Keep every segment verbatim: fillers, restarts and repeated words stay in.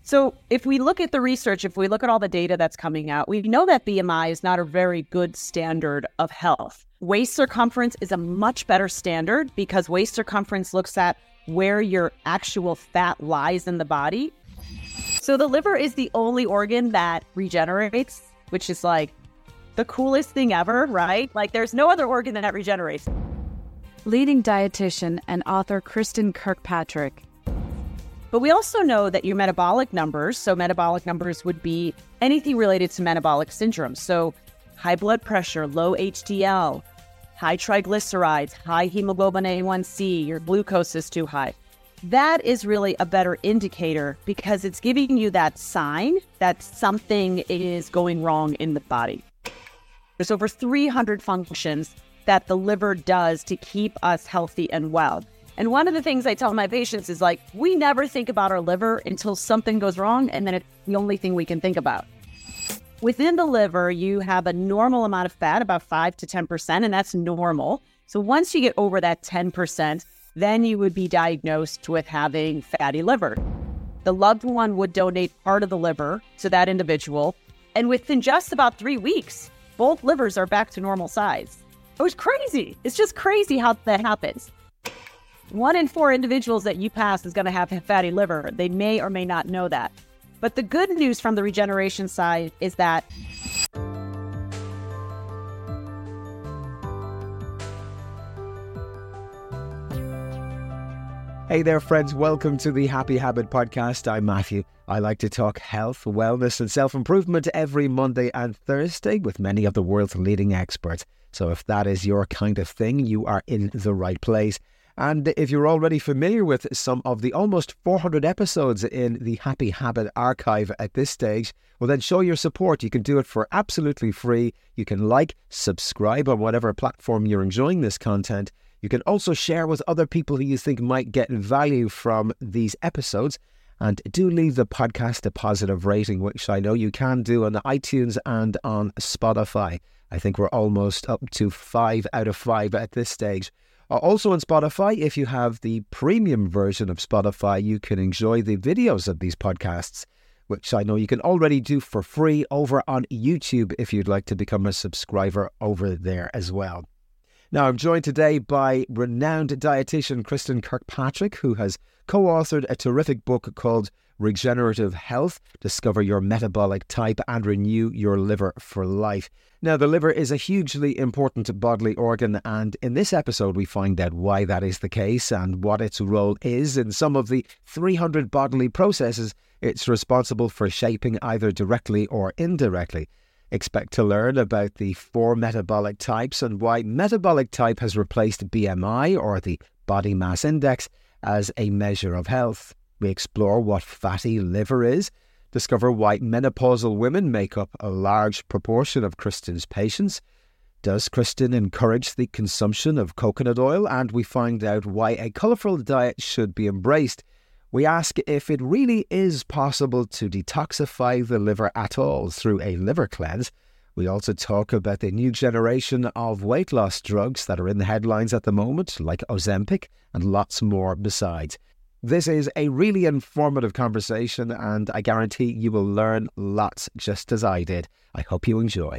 So if we look at the research, if we look at all the data that's coming out, we know that B M I is not a very good standard of health. Waist circumference is a much better standard because waist circumference looks at where your actual fat lies in the body. So the liver is the only organ that regenerates, which is like the coolest thing ever, right? Like there's no other organ that regenerates. Leading dietitian and author Kristen Kirkpatrick. But we also know that your metabolic numbers, so metabolic numbers would be anything related to metabolic syndrome. So high blood pressure, low H D L, high triglycerides, high hemoglobin A one C, your glucose is too high. That is really a better indicator because it's giving you that sign that something is going wrong in the body. There's over three hundred functions that the liver does to keep us healthy and well. And one of the things I tell my patients is like, we never think about our liver until something goes wrong, and then it's the only thing we can think about. Within the liver, you have a normal amount of fat, about five to ten percent, and that's normal. So once you get over that ten percent, then you would be diagnosed with having fatty liver. The loved one would donate part of the liver to that individual, and within just about three weeks, both livers are back to normal size. It was crazy. It's just crazy how that happens. One in four individuals that you pass is going to have fatty liver. They may or may not know that. But the good news from the regeneration side is that Hey there, friends. Welcome to the Happy Habit Podcast. I'm Matthew. I like to talk health, wellness, and self-improvement every Monday and Thursday with many of the world's leading experts. So if that is your kind of thing, you are in the right place. And if you're already familiar with some of the almost four hundred episodes in the Happy Habit archive at this stage, well then show your support. You can do it for absolutely free. You can like, subscribe on whatever platform you're enjoying this content. You can also share with other people who you think might get value from these episodes. And do leave the podcast a positive rating, which I know you can do on iTunes and on Spotify. I think we're almost up to five out of five at this stage. Also on Spotify, if you have the premium version of Spotify, you can enjoy the videos of these podcasts, which I know you can already do for free over on YouTube if you'd like to become a subscriber over there as well. Now, I'm joined today by renowned dietitian Kristen Kirkpatrick, who has co-authored a terrific book called Regenerative Health, Discover Your Metabolic Type and Renew Your Liver for Life. Now, the liver is a hugely important bodily organ, and in this episode we find out why that is the case and what its role is in some of the three hundred bodily processes it's responsible for shaping either directly or indirectly. Expect to learn about the four metabolic types and why metabolic type has replaced B M I, or the body mass index, as a measure of health. We explore what fatty liver is, discover why menopausal women make up a large proportion of Kristen's patients. Does Kristen encourage the consumption of coconut oil? And we find out why a colourful diet should be embraced. We ask if it really is possible to detoxify the liver at all through a liver cleanse. We also talk about the new generation of weight loss drugs that are in the headlines at the moment, like Ozempic, and lots more besides. This is a really informative conversation, and I guarantee you will learn lots just as I did. I hope you enjoy.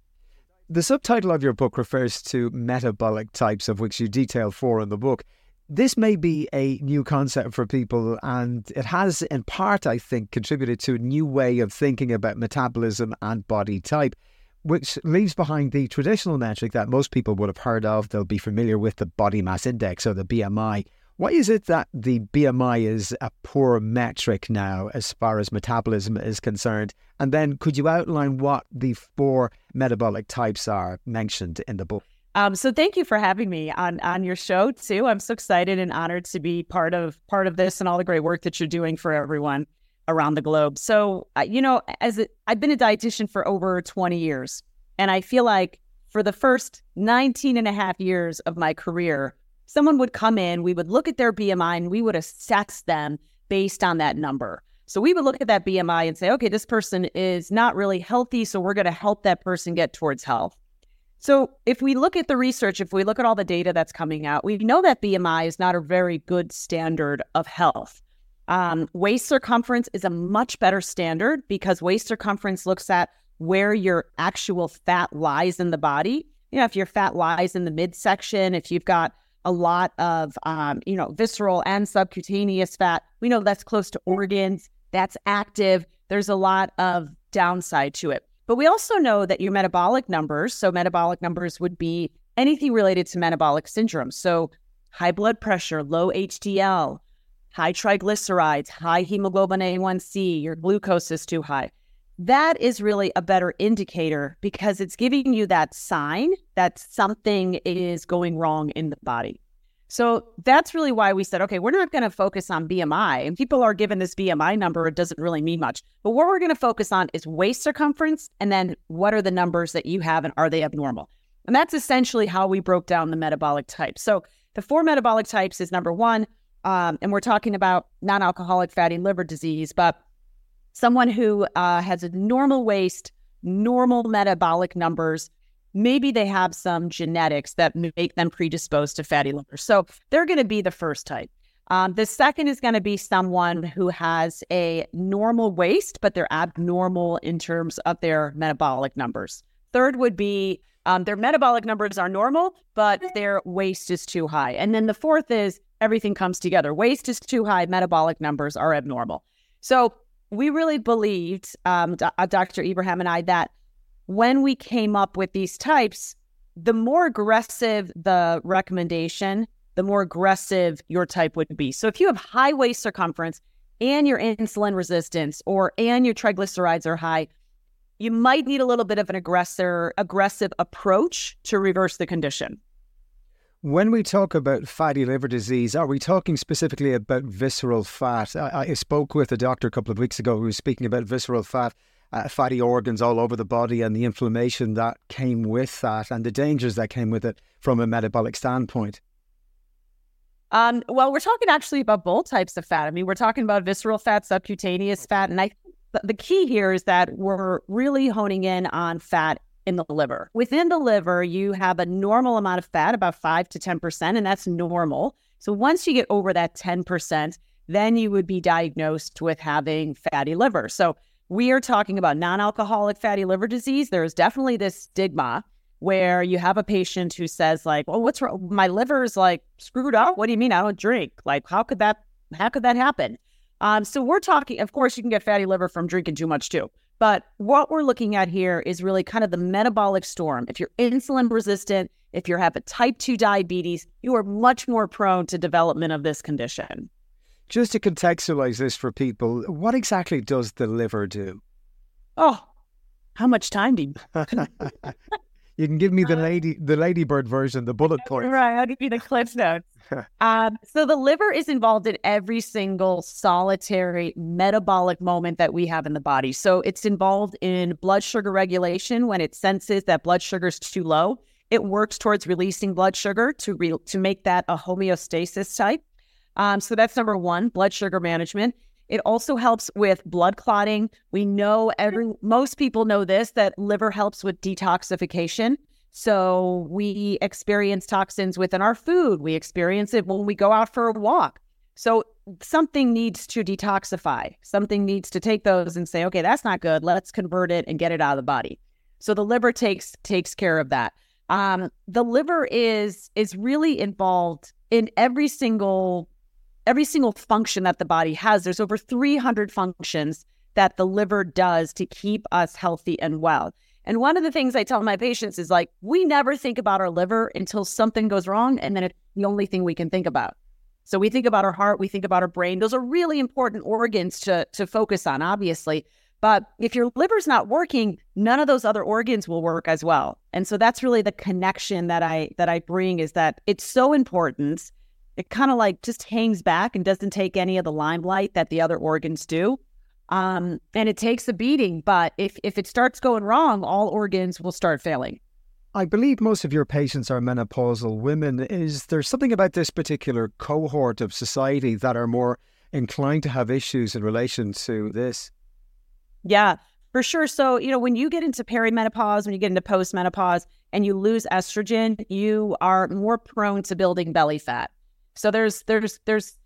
The subtitle of your book refers to metabolic types, of which you detail four in the book. This may be a new concept for people, and it has, in part, I think, contributed to a new way of thinking about metabolism and body type, which leaves behind the traditional metric that most people would have heard of. They'll be familiar with the body mass index, or the B M I. Why is it that the B M I is a poor metric now as far as metabolism is concerned? And then could you outline what the four metabolic types are mentioned in the book? Um, so thank you for having me on, on your show, too. I'm so excited and honored to be part of part of this and all the great work that you're doing for everyone around the globe. So, uh, you know, as a, I've been a dietitian for over twenty years, and I feel like for the first nineteen and a half years of my career, someone would come in, we would look at their B M I, and we would assess them based on that number. So we would look at that B M I and say, okay, this person is not really healthy, so we're going to help that person get towards health. So if we look at the research, if we look at all the data that's coming out, we know that B M I is not a very good standard of health. Um, waist circumference is a much better standard because waist circumference looks at where your actual fat lies in the body. You know, if your fat lies in the midsection, if you've got a lot of, um, you know, visceral and subcutaneous fat, we know that's close to organs, that's active. There's a lot of downside to it. But we also know that your metabolic numbers, so metabolic numbers would be anything related to metabolic syndrome. So high blood pressure, low H D L, high triglycerides, high hemoglobin A one C, your glucose is too high. That is really a better indicator because it's giving you that sign that something is going wrong in the body. So that's really why we said, okay, we're not going to focus on B M I. And people are given this B M I number. It doesn't really mean much. But what we're going to focus on is waist circumference. And then what are the numbers that you have and are they abnormal? And that's essentially how we broke down the metabolic types. So the four metabolic types is number one, um, and we're talking about non-alcoholic fatty liver disease, but someone who uh, has a normal waist, normal metabolic numbers, maybe they have some genetics that make them predisposed to fatty liver. So they're going to be the first type. Um, the second is going to be someone who has a normal waist, but they're abnormal in terms of their metabolic numbers. Third would be um, their metabolic numbers are normal, but their waist is too high. And then the fourth is everything comes together. Waist is too high, metabolic numbers are abnormal. So we really believed, um, Doctor Ibrahim and I, that when we came up with these types, the more aggressive the recommendation, the more aggressive your type would be. So if you have high waist circumference and your insulin resistance or and your triglycerides are high, you might need a little bit of an aggressor, aggressive approach to reverse the condition. When we talk about fatty liver disease, are we talking specifically about visceral fat? I, I spoke with a doctor a couple of weeks ago who was speaking about visceral fat, uh, fatty organs all over the body and the inflammation that came with that and the dangers that came with it from a metabolic standpoint. Um, well, we're talking actually about both types of fat. I mean, we're talking about visceral fat, subcutaneous fat, and I the key here is that we're really honing in on fat in the liver. Within the liver, you have a normal amount of fat, about five to ten percent, and that's normal. So once you get over that ten percent, then you would be diagnosed with having fatty liver. So we are talking about non-alcoholic fatty liver disease. There is definitely this stigma where you have a patient who says like, well, what's wrong? My liver is like screwed up. What do you mean I don't drink? Like, how could that, how could that happen? Um, so we're talking, of course, you can get fatty liver from drinking too much too. But what we're looking at here is really kind of the metabolic storm. If you're insulin resistant, if you have a type two diabetes, you are much more prone to development of this condition. Just to contextualize this for people, what exactly does the liver do? Oh, how much time do you... You can give me the lady, the ladybird version, the bullet points. Right, I'll give you the Cliff Notes. um, so the liver is involved in every single solitary metabolic moment that we have in the body. So it's involved in blood sugar regulation. When it senses that blood sugar is too low, it works towards releasing blood sugar to re- to make that a homeostasis type. Um, so that's number one, blood sugar management. It also helps with blood clotting. We know every most people know this, that liver helps with detoxification. So we experience toxins within our food. We experience it when we go out for a walk. So something needs to detoxify. Something needs to take those and say, okay, that's not good. Let's convert it and get it out of the body. So the liver takes takes care of that. Um, the liver is is really involved in every single every single function that the body has. There's over three hundred functions that the liver does to keep us healthy and well. And one of the things I tell my patients is like, we never think about our liver until something goes wrong, and then it's the only thing we can think about. So we think about our heart, we think about our brain. Those are really important organs to, to focus on, obviously. But if your liver's not working, none of those other organs will work as well. And so that's really the connection that I that I bring, is that it's so important. It kind of like just hangs back and doesn't take any of the limelight that the other organs do. Um, and it takes a beating, but if, if it starts going wrong, all organs will start failing. I believe most of your patients are menopausal women. Is there something about this particular cohort of society that are more inclined to have issues in relation to this? Yeah, for sure. So, you know, when you get into perimenopause, when you get into postmenopause and you lose estrogen, you are more prone to building belly fat. So there's there's there's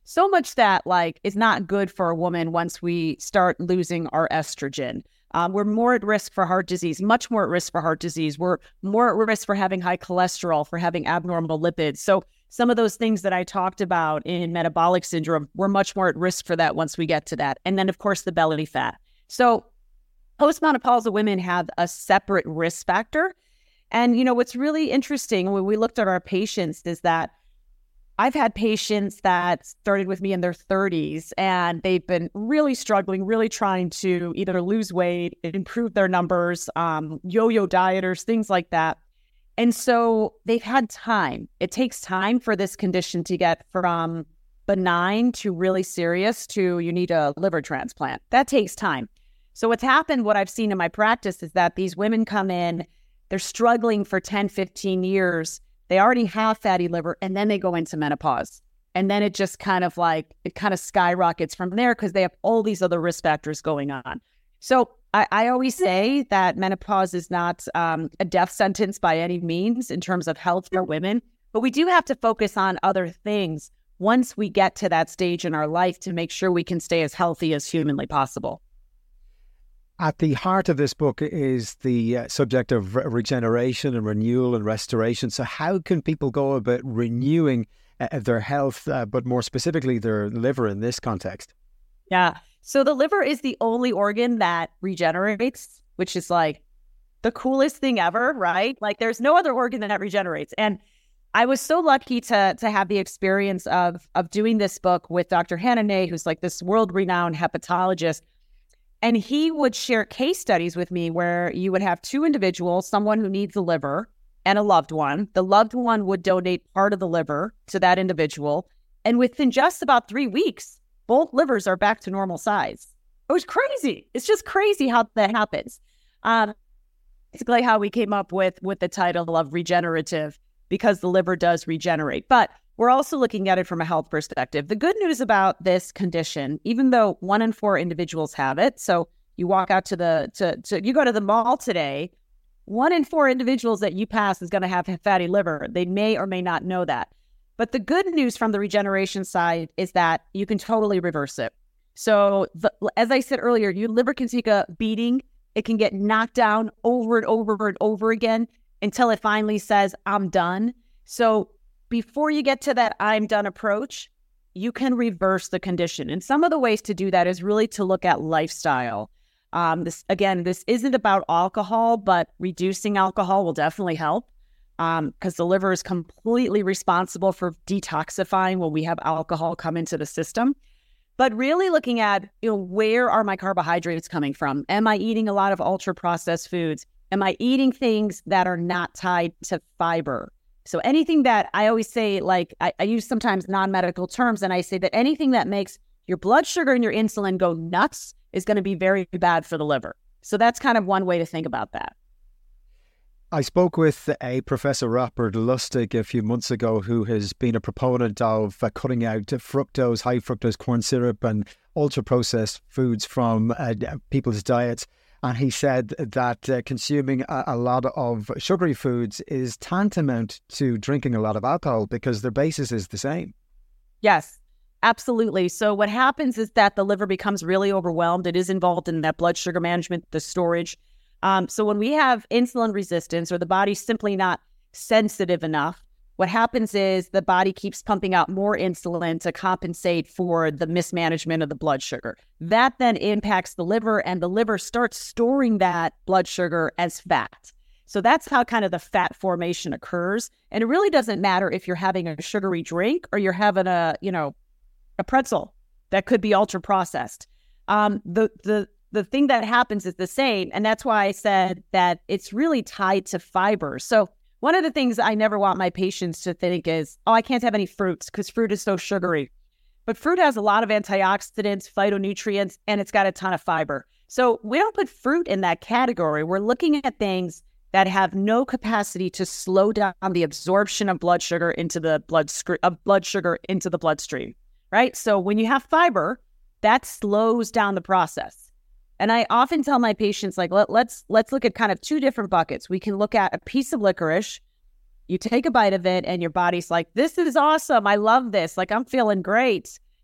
So much that like is not good for a woman once we start losing our estrogen. Um, we're more at risk for heart disease, much more at risk for heart disease. We're more at risk for having high cholesterol, for having abnormal lipids. So some of those things that I talked about in metabolic syndrome, we're much more at risk for that once we get to that. And then, of course, the belly fat. So postmenopausal women have a separate risk factor. And, you know, what's really interesting when we looked at our patients is that I've had patients that started with me in their thirties, and they've been really struggling, really trying to either lose weight, improve their numbers, um, yo-yo dieters, things like that. And so they've had time. It takes time for this condition to get from benign to really serious to you need a liver transplant. That takes time. So what's happened, what I've seen in my practice is that these women come in, they're struggling for ten, fifteen years. They already have fatty liver, and then they go into menopause. And then it just kind of like, it kind of skyrockets from there because they have all these other risk factors going on. So I, I always say that menopause is not um, a death sentence by any means in terms of health for women, but we do have to focus on other things once we get to that stage in our life to make sure we can stay as healthy as humanly possible. At the heart of this book is the uh, subject of re- regeneration and renewal and restoration. So how can people go about renewing uh, their health, uh, but more specifically their liver in this context? Yeah. So the liver is the only organ that regenerates, which is like the coolest thing ever, right? Like there's no other organ that regenerates. And I was so lucky to to have the experience of of doing this book with Doctor Hannah Ney, who's like this world-renowned hepatologist. And he would share case studies with me where you would have two individuals, someone who needs a liver and a loved one. The loved one would donate part of the liver to that individual. And within just about three weeks, both livers are back to normal size. It was crazy. It's just crazy how that happens. Um, basically how we came up with, with the title of regenerative, because the liver does regenerate. But we're also looking at it from a health perspective. The good news about this condition, even though one in four individuals have it, so you walk out to the, to, to you go to the mall today, one in four individuals that you pass is going to have fatty liver. They may or may not know that. But the good news from the regeneration side is that you can totally reverse it. So the, as I said earlier, your liver can take a beating. It can get knocked down over and over and over again until it finally says, I'm done. So before you get to that I'm done approach, you can reverse the condition. And some of the ways to do that is really to look at lifestyle. Um, this again, this isn't about alcohol, but reducing alcohol will definitely help because um, the liver is completely responsible for detoxifying when we have alcohol come into the system. But really looking at, you know, where are my carbohydrates coming from? Am I eating a lot of ultra-processed foods? Am I eating things that are not tied to fiber? So anything that I always say, like I, I use sometimes non-medical terms, and I say that anything that makes your blood sugar and your insulin go nuts is going to be very bad for the liver. So that's kind of one way to think about that. I spoke with a Professor Robert Lustig a few months ago who has been a proponent of uh, cutting out fructose, high fructose corn syrup and ultra-processed foods from uh, people's diets. And he said that uh, consuming a, a lot of sugary foods is tantamount to drinking a lot of alcohol because their basis is the same. Yes, absolutely. So what happens is that the liver becomes really overwhelmed. It is involved in that blood sugar management, the storage. Um, so when we have insulin resistance or the body's simply not sensitive enough, what happens is the body keeps pumping out more insulin to compensate for the mismanagement of the blood sugar. That then impacts the liver, and the liver starts storing that blood sugar as fat. So that's how kind of the fat formation occurs. And it really doesn't matter if you're having a sugary drink or you're having a, you know, a pretzel that could be ultra processed. Um, the the the thing that happens is the same, and that's why I said that it's really tied to fiber. So one of the things I never want my patients to think is, oh, I can't have any fruits because fruit is so sugary. But fruit has a lot of antioxidants, phytonutrients, and it's got a ton of fiber. So we don't put fruit in that category. We're looking at things that have no capacity to slow down the absorption of blood sugar into the blood sc- of blood sugar into the bloodstream, right? So when you have fiber, that slows down the process. And I often tell my patients, like, Let, let's let's look at kind of two different buckets. We can look at a piece of licorice. You take a bite of it and your body's like, this is awesome. I love this. Like, I'm feeling great.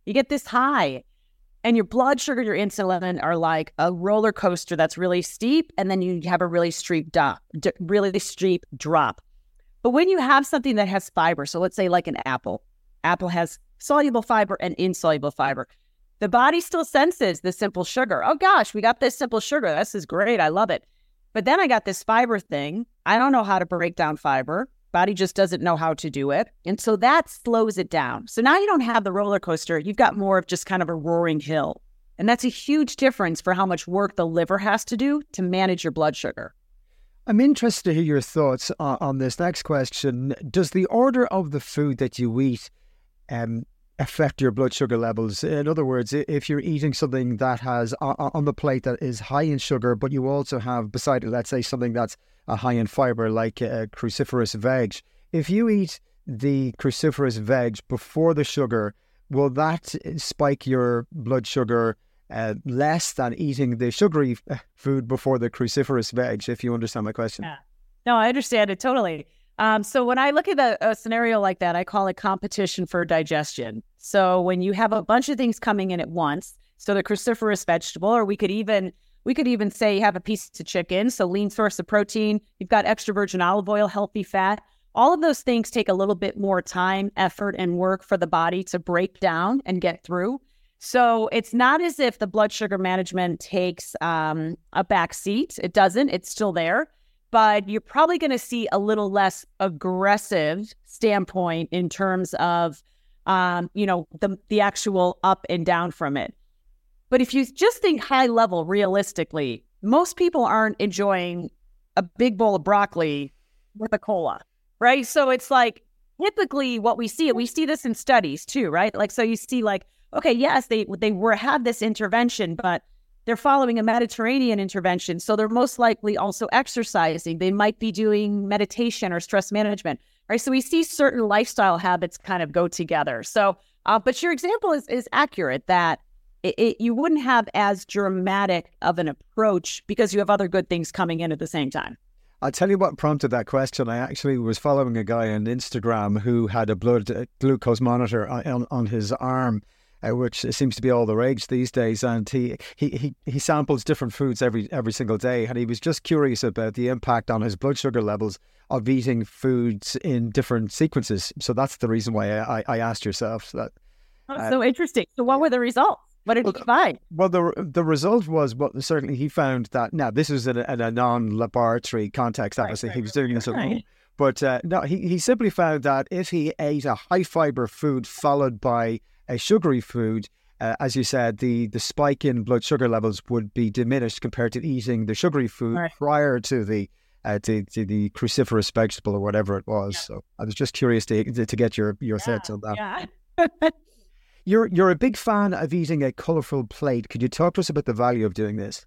You get this high, and your blood sugar, your insulin are like a roller coaster that's really steep, and then you have a really steep drop, d- really steep drop. But when you have something that has fiber, so let's say like an apple, apple has soluble fiber and insoluble fiber. The body still senses the simple sugar. Oh gosh, we got this simple sugar. This is great. I love it. But then I got this fiber thing. I don't know how to break down fiber. Body just doesn't know how to do it. And so that slows it down. So now you don't have the roller coaster. You've got more of just kind of a roaring hill. And that's a huge difference for how much work the liver has to do to manage your blood sugar. I'm interested to hear your thoughts on, on this next question. Does the order of the food that you eat um, affect your blood sugar levels? In other words, if you're eating something that has uh, on the plate that is high in sugar, but you also have beside it, let's say, something that's uh, high in fiber, like uh, cruciferous veg. If you eat the cruciferous veg before the sugar, will that spike your blood sugar uh, less than eating the sugary food before the cruciferous veg, if you understand my question? Yeah. No, I understand it totally. Um, so when I look at a, a scenario like that, I call it competition for digestion. So when you have a bunch of things coming in at once, so the cruciferous vegetable, or we could even we could even say you have a piece of chicken, so lean source of protein, you've got extra virgin olive oil, healthy fat. All of those things take a little bit more time, effort, and work for the body to break down and get through. So it's not as if the blood sugar management takes um, a back seat. It doesn't. It's still there. But you're probably going to see a little less aggressive standpoint in terms of, um, you know, the the actual up and down from it. But if you just think high level, realistically, most people aren't enjoying a big bowl of broccoli with a cola, right? So it's like typically what we see, we see this in studies too, right? Like, so you see like, okay, yes, they they were had this intervention, but they're following a Mediterranean intervention. So they're most likely also exercising. They might be doing meditation or stress management, right? So we see certain lifestyle habits kind of go together. So, uh, but your example is is accurate that it, it, you wouldn't have as dramatic of an approach because you have other good things coming in at the same time. I'll tell you what prompted that question. I actually was following a guy on Instagram who had a blood uh, glucose monitor on, on his arm, Uh, which seems to be all the rage these days, and he, he he he samples different foods every every single day, and he was just curious about the impact on his blood sugar levels of eating foods in different sequences. So that's the reason why I, I asked yourself so that. Oh, uh, so interesting. So what were the results? What did well, he find? Well, the the result was, well, certainly he found that, now this is in a, in a non-laboratory context, obviously, right, right, he was doing this at home. Right. But uh, no, he, he simply found that if he ate a high-fiber food followed by a sugary food, uh, as you said, the, the spike in blood sugar levels would be diminished compared to eating the sugary food right. prior to the uh, to, to the cruciferous vegetable or whatever it was. Yeah. So I was just curious to to get your, your yeah, thoughts on that. Yeah. you're you're a big fan of eating a colourful plate. Could you talk to us about the value of doing this?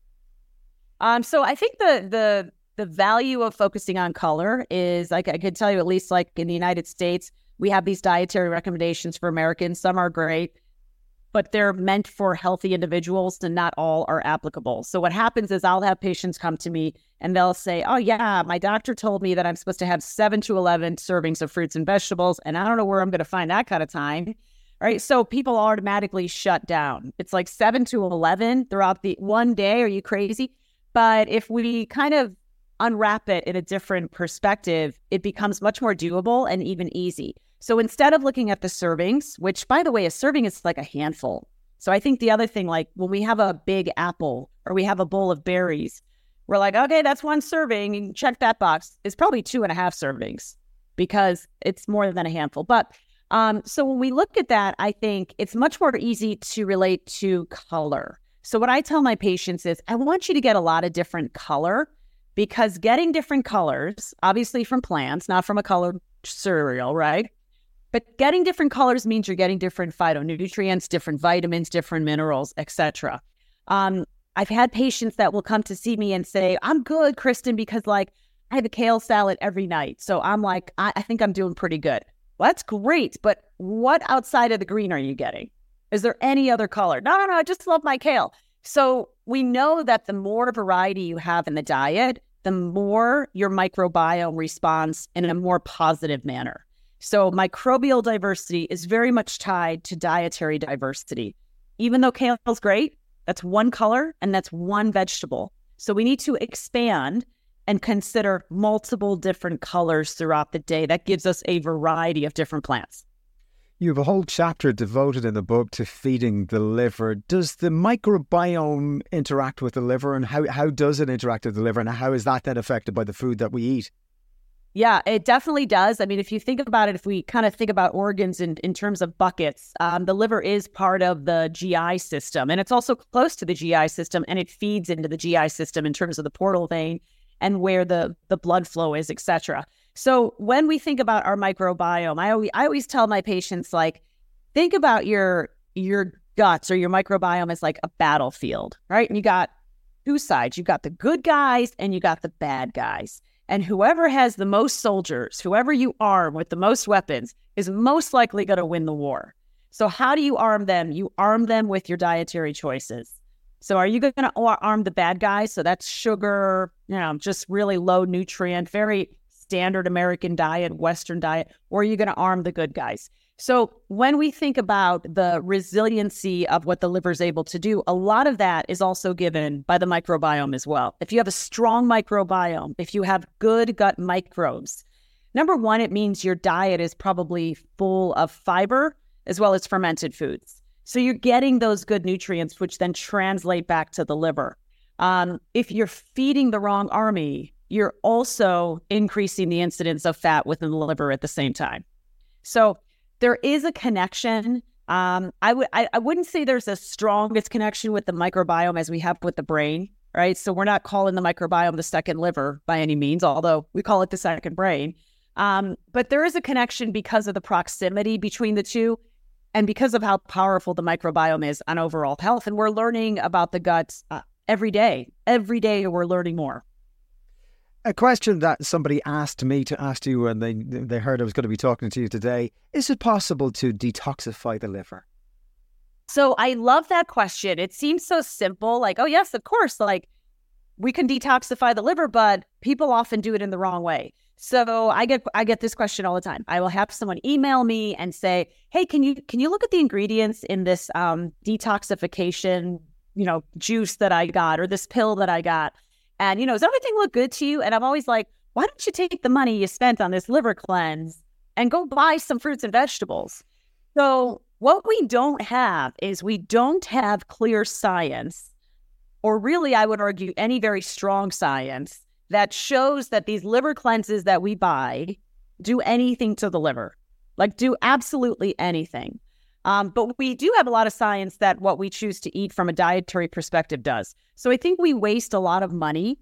Um. So I think the the the value of focusing on color is, like, I could tell you, at least like in the United States, we have these dietary recommendations for Americans. Some are great, but they're meant for healthy individuals and not all are applicable. So what happens is I'll have patients come to me and they'll say, oh yeah, my doctor told me that I'm supposed to have seven to eleven servings of fruits and vegetables, and I don't know where I'm going to find that kind of time. All right. So people automatically shut down. It's like seven to eleven throughout the one day. Are you crazy? But if we kind of unwrap it in a different perspective, it becomes much more doable and even easy. So instead of looking at the servings, which, by the way, a serving is like a handful. So I think the other thing, like when we have a big apple or we have a bowl of berries, we're like, okay, that's one serving, and check that box. It's probably two and a half servings because it's more than a handful. But um, so when we look at that, I think it's much more easy to relate to color. So what I tell my patients is, I want you to get a lot of different color, because getting different colors, obviously from plants, not from a colored cereal, right? But getting different colors means you're getting different phytonutrients, different vitamins, different minerals, et cetera. Um, I've had patients that will come to see me and say, I'm good, Kristen, because like I have a kale salad every night. So I'm like, I, I think I'm doing pretty good. Well, that's great. But what outside of the green are you getting? Is there any other color? No, no, no, I just love my kale. So we know that the more variety you have in the diet, the more your microbiome responds in a more positive manner. So microbial diversity is very much tied to dietary diversity. Even though kale is great, that's one color and that's one vegetable. So we need to expand and consider multiple different colors throughout the day. That gives us a variety of different plants. You have a whole chapter devoted in the book to feeding the liver. Does the microbiome interact with the liver, and how, how does it interact with the liver, and how is that then affected by the food that we eat? Yeah, it definitely does. I mean, if you think about it, if we kind of think about organs in, in terms of buckets, um, the liver is part of the G I system, and it's also close to the G I system, and it feeds into the G I system in terms of the portal vein and where the, the blood flow is, et cetera. So when we think about our microbiome, I always, I always tell my patients, like, think about your your guts or your microbiome as like a battlefield, right? And you got two sides. You got the good guys and you got the bad guys. And whoever has the most soldiers, whoever you arm with the most weapons, is most likely going to win the war. So how do you arm them? You arm them with your dietary choices. So are you going to arm the bad guys? So that's sugar, you know, just really low nutrient, very standard American diet, Western diet, or are you going to arm the good guys? So when we think about the resiliency of what the liver is able to do, a lot of that is also given by the microbiome as well. If you have a strong microbiome, if you have good gut microbes, number one, it means your diet is probably full of fiber as well as fermented foods. So you're getting those good nutrients, which then translate back to the liver. Um, if you're feeding the wrong army, you're also increasing the incidence of fat within the liver at the same time. So there is a connection. Um, I would I, I wouldn't say there's a strongest connection with the microbiome as we have with the brain, right? So we're not calling the microbiome the second liver by any means, although we call it the second brain. Um, but there is a connection because of the proximity between the two and because of how powerful the microbiome is on overall health. And we're learning about the gut uh, every day. Every day we're learning more. A question that somebody asked me to ask you when they they heard I was going to be talking to you today: is it possible to detoxify the liver? So I love that question. It seems so simple, like, oh yes, of course, like we can detoxify the liver, but people often do it in the wrong way. So I get I get this question all the time. I will have someone email me and say, hey, can you can you look at the ingredients in this um, detoxification, you know, juice that I got or this pill that I got? And, you know, does everything look good to you? And I'm always like, why don't you take the money you spent on this liver cleanse and go buy some fruits and vegetables? So what we don't have is we don't have clear science, or really, I would argue, any very strong science that shows that these liver cleanses that we buy do anything to the liver, like do absolutely anything. Um, but we do have a lot of science that what we choose to eat from a dietary perspective does. So I think we waste a lot of money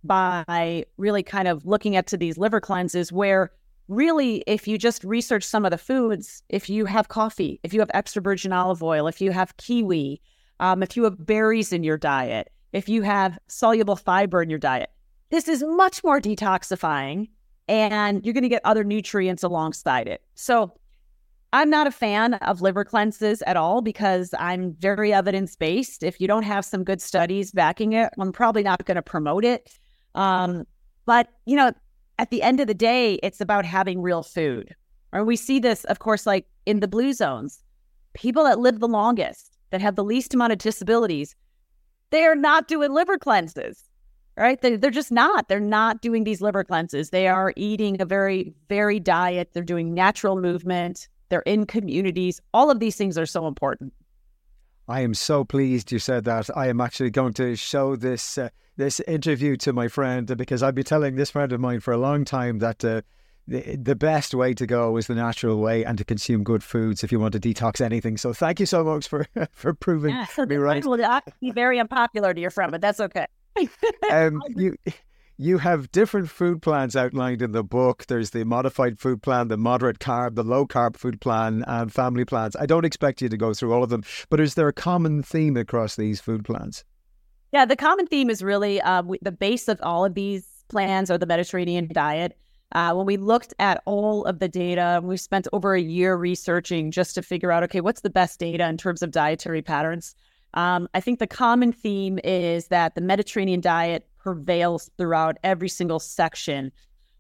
by really kind of looking at to these liver cleanses where really, if you just research some of the foods, if you have coffee, if you have extra virgin olive oil, if you have kiwi, um, if you have berries in your diet, if you have soluble fiber in your diet, this is much more detoxifying and you're going to get other nutrients alongside it. So I'm not a fan of liver cleanses at all because I'm very evidence-based. If you don't have some good studies backing it, I'm probably not going to promote it. Um, but, you know, at the end of the day, it's about having real food. Or we see this, of course, like in the blue zones. People that live the longest, that have the least amount of disabilities, they're not doing liver cleanses, right? They, they're just not. They're not doing these liver cleanses. They are eating a very varied diet. They're doing natural movement. They're in communities. All of these things are so important. I am so pleased you said that. I am actually going to show this uh, this interview to my friend because I've been telling this friend of mine for a long time that uh, the, the best way to go is the natural way and to consume good foods if you want to detox anything. So thank you so much for, for proving yeah, so me right. Will be very unpopular to your friend, but that's okay. um, you... You have different food plans outlined in the book. There's the modified food plan, the moderate carb, the low carb food plan, and family plans. I don't expect you to go through all of them, but is there a common theme across these food plans? Yeah, the common theme is really uh, the base of all of these plans are the Mediterranean diet. Uh, when we looked at all of the data, we spent over a year researching just to figure out, okay, what's the best data in terms of dietary patterns? Um, I think the common theme is that the Mediterranean diet prevails throughout every single section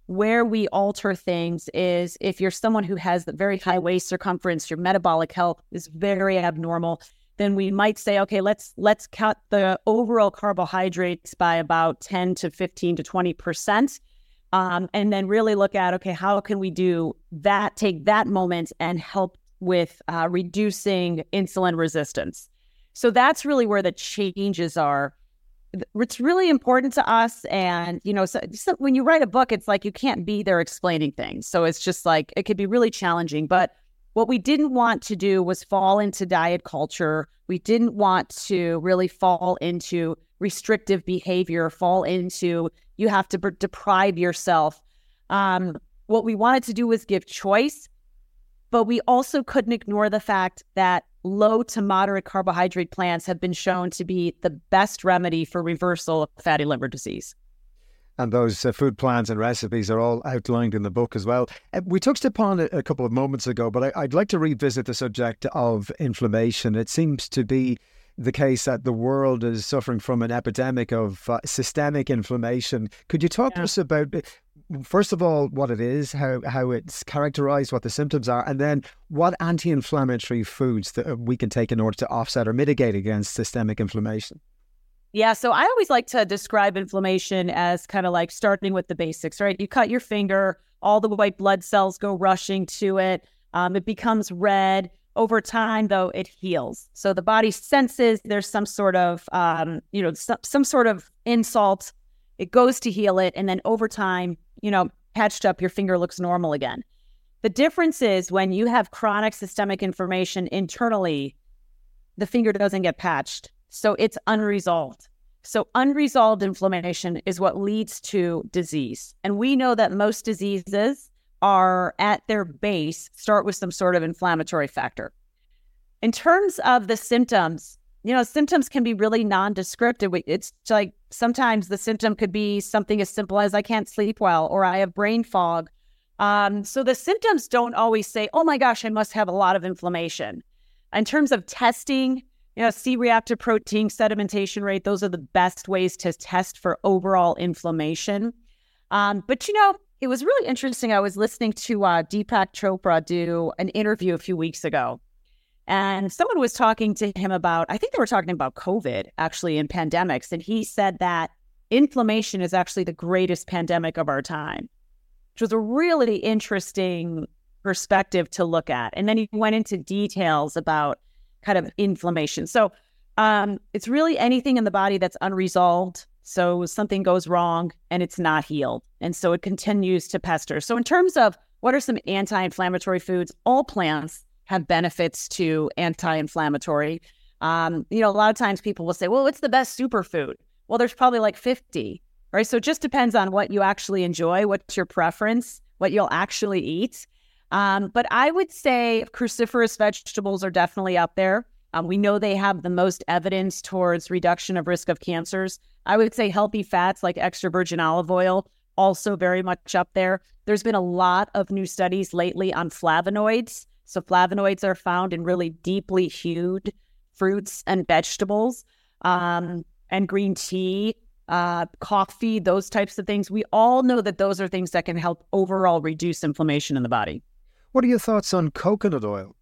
where we alter things is if you're someone who has the very high waist circumference, your metabolic health is very abnormal, then we might say, okay, let's let's cut the overall carbohydrates by about ten to fifteen to twenty percent. Um, and then really look at, okay, how can we do that, take that moment and help with uh, reducing insulin resistance. So that's really where the changes are. It's really important to us. And, you know, so, so when you write a book, it's like you can't be there explaining things. So it's just like, it could be really challenging. But what we didn't want to do was fall into diet culture. We didn't want to really fall into restrictive behavior, fall into you have to b- deprive yourself. Um, what we wanted to do was give choice, but we also couldn't ignore the fact that low to moderate carbohydrate plants have been shown to be the best remedy for reversal of fatty liver disease. And those uh, food plans and recipes are all outlined in the book as well. Uh, we touched upon it a couple of moments ago, but I, I'd like to revisit the subject of inflammation. It seems to be the case that the world is suffering from an epidemic of uh, systemic inflammation. Could you talk yeah. to us about, first of all, what it is, how, how it's characterized, what the symptoms are, and then what anti-inflammatory foods that we can take in order to offset or mitigate against systemic inflammation? Yeah, so I always like to describe inflammation as kind of like starting with the basics, right? You cut your finger, all the white blood cells go rushing to it. Um, it becomes red. Over time, though, it heals. So the body senses there's some sort of, um, you know, some, some sort of insult. It goes to heal it. And then over time, you know, patched up, your finger looks normal again. The difference is when you have chronic systemic inflammation internally, the finger doesn't get patched. So it's unresolved. So unresolved inflammation is what leads to disease. And we know that most diseases are at their base, start with some sort of inflammatory factor. In terms of the symptoms, you know, symptoms can be really nondescriptive. It's like sometimes the symptom could be something as simple as I can't sleep well or I have brain fog. Um, so the symptoms don't always say, oh my gosh, I must have a lot of inflammation. In terms of testing, you know, C-reactive protein sedimentation rate, those are the best ways to test for overall inflammation. Um, but, you know, it was really interesting. I was listening to uh, Deepak Chopra do an interview a few weeks ago, and someone was talking to him about, I think they were talking about COVID, actually, in pandemics, and he said that inflammation is actually the greatest pandemic of our time, which was a really interesting perspective to look at. And then he went into details about kind of inflammation. So um, it's really anything in the body that's unresolved. So something goes wrong and it's not healed. And so it continues to pester. So in terms of what are some anti-inflammatory foods, all plants have benefits to anti-inflammatory. Um, you know, a lot of times people will say, well, what's the best superfood? Well, there's probably like fifty, right? So it just depends on what you actually enjoy, what's your preference, what you'll actually eat. Um, but I would say cruciferous vegetables are definitely up there. Um, we know they have the most evidence towards reduction of risk of cancers. I would say healthy fats like extra virgin olive oil, also very much up there. There's been a lot of new studies lately on flavonoids. So flavonoids are found in really deeply hued fruits and vegetables, um, and green tea, uh, coffee, those types of things. We all know that those are things that can help overall reduce inflammation in the body. What are your thoughts on coconut oil?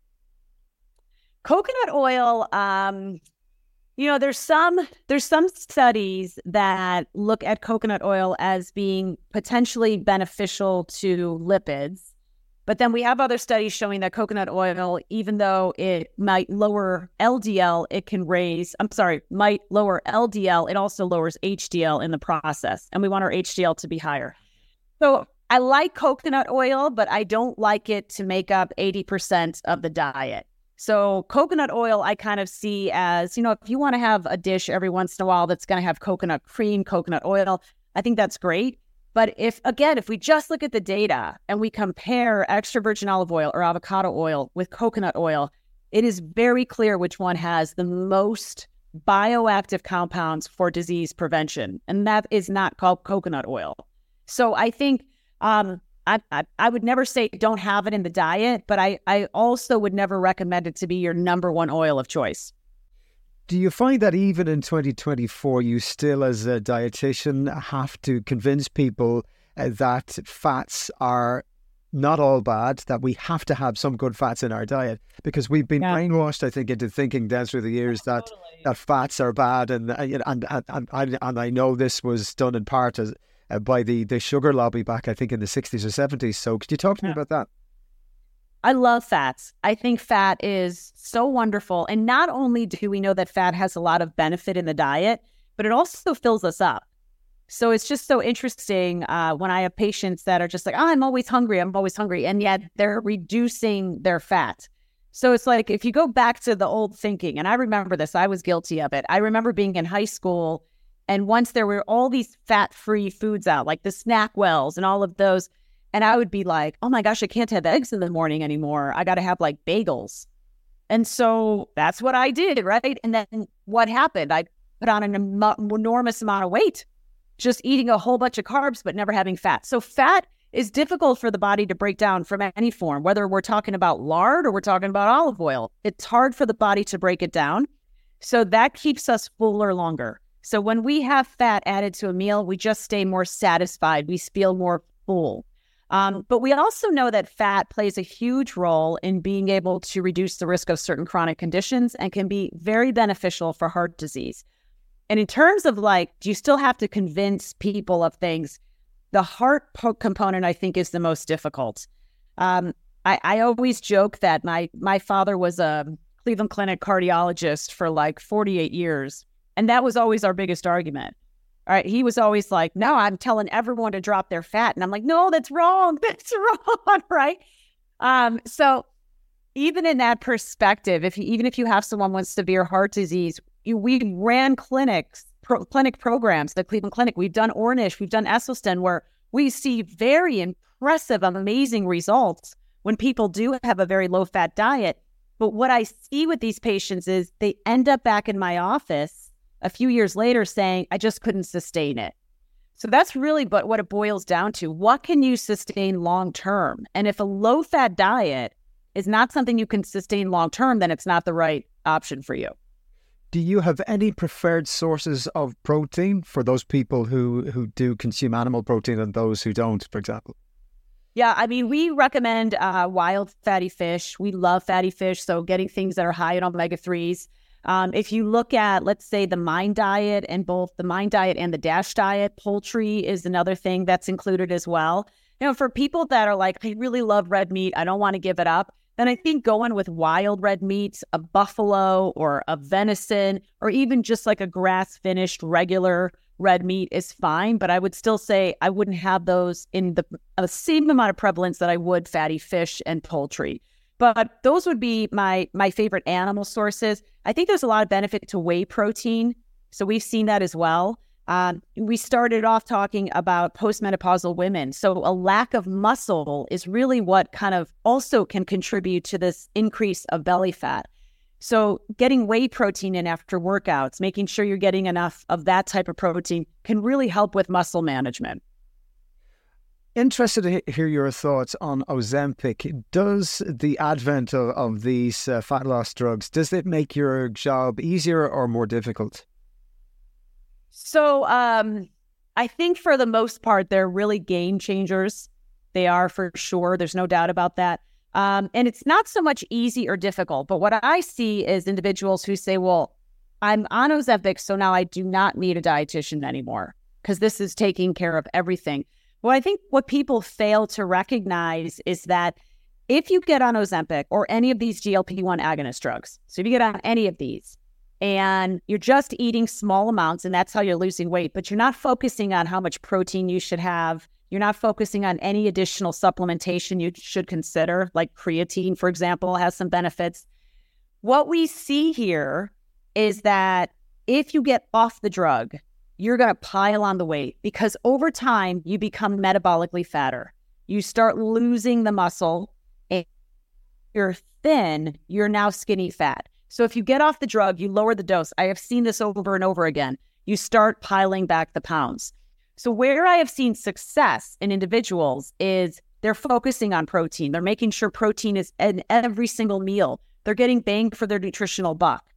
Coconut oil, um, you know, there's some there's some studies that look at coconut oil as being potentially beneficial to lipids. But then we have other studies showing that coconut oil, even though it might lower L D L, it can raise, I'm sorry, might lower L D L, it also lowers H D L in the process. And we want our H D L to be higher. So I like coconut oil, but I don't like it to make up eighty percent of the diet. So coconut oil, I kind of see as, you know, if you want to have a dish every once in a while that's going to have coconut cream, coconut oil, I think that's great. But if, again, if we just look at the data and we compare extra virgin olive oil or avocado oil with coconut oil, it is very clear which one has the most bioactive compounds for disease prevention. And that is not called coconut oil. So I think um, I, I, I would never say don't have it in the diet, but I, I also would never recommend it to be your number one oil of choice. Do you find that even in twenty twenty-four, you still as a dietitian have to convince people uh, that fats are not all bad, that we have to have some good fats in our diet, because we've been yeah. brainwashed, I think, into thinking down through the years oh, that, totally. that fats are bad. And and, and, and, and, and I know this was done in part as, uh, by the, the sugar lobby back, I think, in the sixties or seventies. So could you talk to yeah. me about that? I love fats. I think fat is so wonderful. And not only do we know that fat has a lot of benefit in the diet, but it also fills us up. So it's just so interesting uh, when I have patients that are just like, oh, I'm always hungry, I'm always hungry. And yet they're reducing their fat. So it's like, if you go back to the old thinking, and I remember this, I was guilty of it. I remember being in high school, and once there were all these fat-free foods out, like the SnackWells and all of those. And I would be like, oh my gosh, I can't have eggs in the morning anymore. I got to have like bagels. And so that's what I did, right? And then what happened? I put on an em- enormous amount of weight, just eating a whole bunch of carbs, but never having fat. So fat is difficult for the body to break down from any form, whether we're talking about lard or we're talking about olive oil. It's hard for the body to break it down. So that keeps us fuller longer. So when we have fat added to a meal, we just stay more satisfied. We feel more full. Um, but we also know that fat plays a huge role in being able to reduce the risk of certain chronic conditions and can be very beneficial for heart disease. And in terms of like, do you still have to convince people of things? The heart po- component, I think, is the most difficult. Um, I, I always joke that my my father was a Cleveland Clinic cardiologist for like forty-eight years. And that was always our biggest argument. All right. He was always like, no, I'm telling everyone to drop their fat. And I'm like, no, that's wrong. That's wrong. Right. Um, so even in that perspective, if you, even if you have someone with severe heart disease, you, we ran clinics, pro, clinic programs, the Cleveland Clinic. We've done Ornish, we've done Esselstyn, where we see very impressive, amazing results when people do have a very low fat diet. But what I see with these patients is they end up back in my office a few years later saying, I just couldn't sustain it. So that's really but what it boils down to. What can you sustain long term? And if a low fat diet is not something you can sustain long term, then it's not the right option for you. Do you have any preferred sources of protein for those people who, who do consume animal protein and those who don't, for example? Yeah, I mean, we recommend uh, wild fatty fish. We love fatty fish, so getting things that are high in omega threes. Um, if you look at, let's say, the Mind diet, and both the Mind diet and the DASH diet, poultry is another thing that's included as well. You know, for people that are like, I really love red meat, I don't want to give it up, then I think going with wild red meats, a buffalo or a venison, or even just like a grass-finished regular red meat is fine. But I would still say I wouldn't have those in the, the same amount of prevalence that I would fatty fish and poultry. But those would be my my favorite animal sources. I think there's a lot of benefit to whey protein. So we've seen that as well. Um, we started off talking about postmenopausal women. So a lack of muscle is really what kind of also can contribute to this increase of belly fat. So getting whey protein in after workouts, making sure you're getting enough of that type of protein can really help with muscle management. Interested to hear your thoughts on Ozempic. Does the advent of, of these uh, fat loss drugs, does it make your job easier or more difficult? So um, I think for the most part, they're really game changers. They are for sure. There's no doubt about that. Um, and it's not so much easy or difficult. But what I see is individuals who say, well, I'm on Ozempic, so now I do not need a dietitian anymore because this is taking care of everything. Well, I think what people fail to recognize is that if you get on Ozempic or any of these G L P one agonist drugs, so if you get on any of these and you're just eating small amounts and that's how you're losing weight, but you're not focusing on how much protein you should have, you're not focusing on any additional supplementation you should consider, like creatine, for example, has some benefits. What we see here is that if you get off the drug, you're going to pile on the weight because over time you become metabolically fatter. You start losing the muscle and you're thin, you're now skinny fat. So if you get off the drug, you lower the dose. I have seen this over and over again. You start piling back the pounds. So where I have seen success in individuals is they're focusing on protein. They're making sure protein is in every single meal. They're getting bang for their nutritional buck.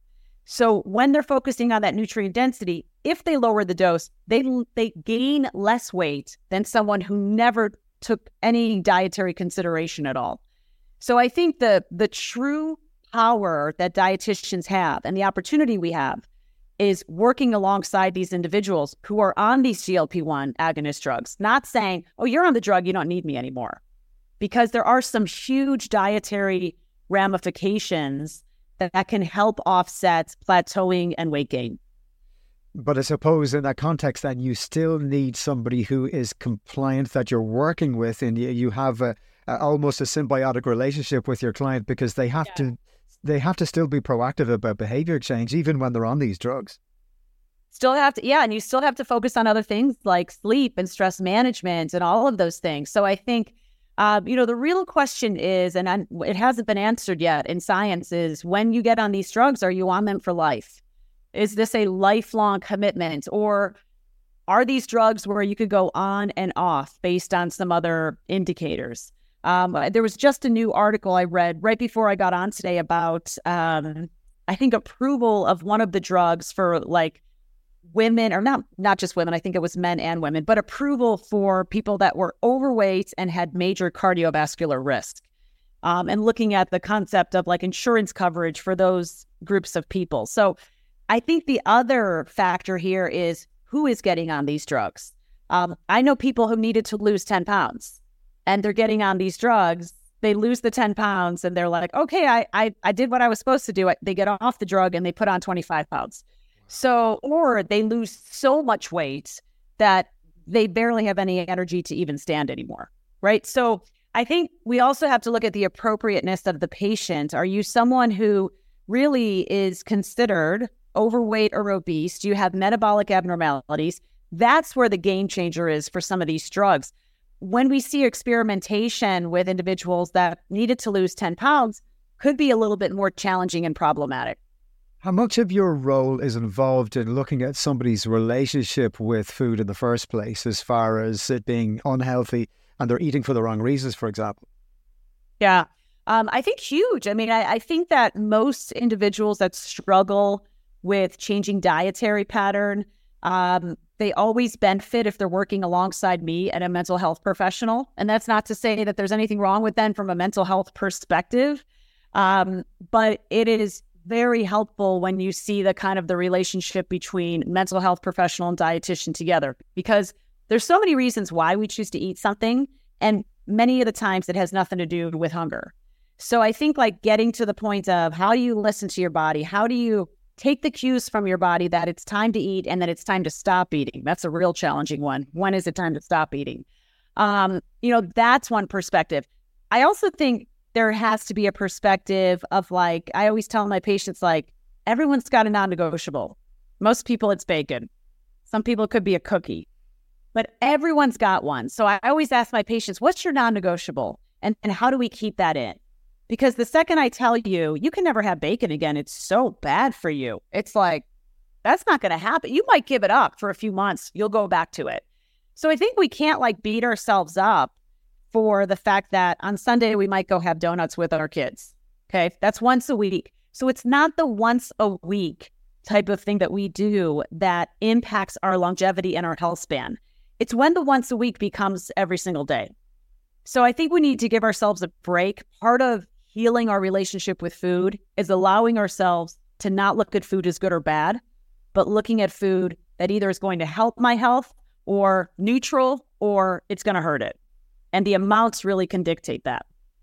So when they're focusing on that nutrient density, if they lower the dose, they they gain less weight than someone who never took any dietary consideration at all. So I think the the true power that dietitians have and the opportunity we have is working alongside these individuals who are on these G L P one agonist drugs, not saying, oh, you're on the drug, you don't need me anymore. Because there are some huge dietary ramifications that, that can help offset plateauing and weight gain. But I suppose in that context, then you still need somebody who is compliant that you're working with, and you, you have a, a, almost a symbiotic relationship with your client, because they have yeah. to they have to still be proactive about behavior change, even when they're on these drugs. Still have to, yeah, and you still have to focus on other things like sleep and stress management and all of those things. So I think, uh, you know, the real question is, and I'm, it hasn't been answered yet in science, is when you get on these drugs, are you on them for life? Is this a lifelong commitment, or are these drugs where you could go on and off based on some other indicators? Um, there was just a new article I read right before I got on today about, um, I think, approval of one of the drugs for like women, or not, not just women, I think it was men and women, but approval for people that were overweight and had major cardiovascular risk. Um, and looking at the concept of like insurance coverage for those groups of people. So I think the other factor here is who is getting on these drugs. Um, I know people who needed to lose ten pounds and they're getting on these drugs. They lose the ten pounds and they're like, okay, I, I, I did what I was supposed to do. They get off the drug and they put on twenty-five pounds. So, or they lose so much weight that they barely have any energy to even stand anymore, right? So I think we also have to look at the appropriateness of the patient. Are you someone who really is considered overweight or obese? Do you have metabolic abnormalities? That's where the game changer is for some of these drugs. When we see experimentation with individuals that needed to lose ten pounds, could be a little bit more challenging and problematic. How much of your role is involved in looking at somebody's relationship with food in the first place, as far as it being unhealthy and they're eating for the wrong reasons, for example? Yeah, um, I think huge. I mean, I, I think that most individuals that struggle with changing dietary pattern, um, they always benefit if they're working alongside me and a mental health professional. And that's not to say that there's anything wrong with them from a mental health perspective, um, but it is very helpful when you see the kind of the relationship between mental health professional and dietitian together, because there's so many reasons why we choose to eat something, and many of the times it has nothing to do with hunger. So I think like getting to the point of how do you listen to your body? How do you take the cues from your body that it's time to eat and that it's time to stop eating? That's a real challenging one. When is it time to stop eating? Um, you know, that's one perspective. I also think there has to be a perspective of like, I always tell my patients, like, everyone's got a non-negotiable. Most people it's bacon. Some people it could be a cookie, but everyone's got one. So I always ask my patients, what's your non-negotiable? And, and how do we keep that in? Because the second I tell you, you can never have bacon again, it's so bad for you. It's like, that's not going to happen. You might give it up for a few months. You'll go back to it. So I think we can't like beat ourselves up for the fact that on Sunday we might go have donuts with our kids. Okay. That's once a week. So it's not the once a week type of thing that we do that impacts our longevity and our health span. It's when the once a week becomes every single day. So I think we need to give ourselves a break. Part of healing our relationship with food is allowing ourselves to not look at food as good or bad, but looking at food that either is going to help my health or neutral, or it's going to hurt it. And the amounts really can dictate that.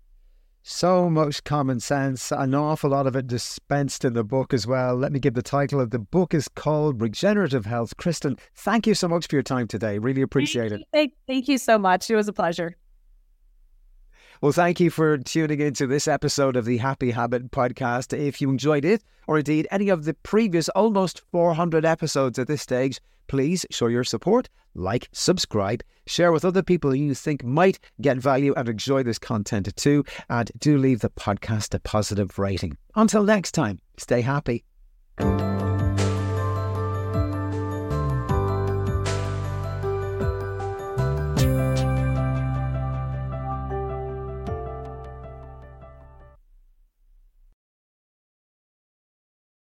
So much common sense, an awful lot of it dispensed in the book as well. Let me give the title of the book is called Regenerative Health. Kristen, thank you so much for your time today. Really appreciate it. Thank, thank you so much. It was a pleasure. Well, thank you for tuning into this episode of the Happy Habit podcast. If you enjoyed it, or indeed any of the previous almost four hundred episodes at this stage, please show your support, like, subscribe, share with other people you think might get value and enjoy this content too, and do leave the podcast a positive rating. Until next time, stay happy.